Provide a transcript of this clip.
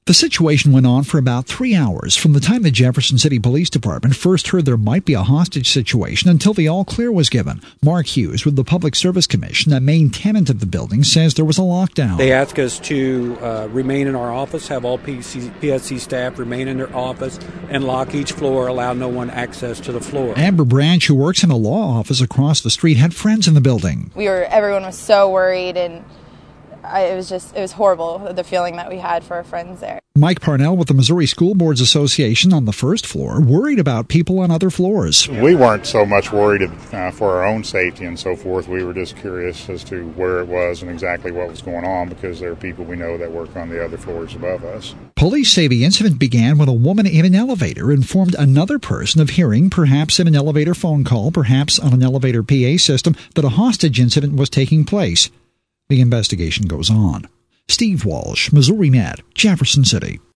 The situation went on for about 3 hours from the time the Jefferson City Police Department first heard there might be a hostage situation until the all-clear was given. Mark Hughes with the Public Service Commission, a main tenant of the building, says there was a lockdown. They asked us to remain in our office, have all PSC staff remain in their office, and lock each floor, allow no one access to the floor. Amber Branch, who works in a law office across the street, had friends in the building. Everyone was so worried, and it was horrible, the feeling that we had for our friends there. Mike Parnell with the Missouri School Boards Association on the first floor worried about people on other floors. We weren't so much worried for our own safety and so forth. We were just curious as to where it was and exactly what was going on because there are people we know that work on the other floors above us. Police say the incident began when a woman in an elevator informed another person of hearing, perhaps in an elevator phone call, perhaps on an elevator PA system, that a hostage incident was taking place. The investigation goes on. Steve Walsh, Missouri Net, Jefferson City.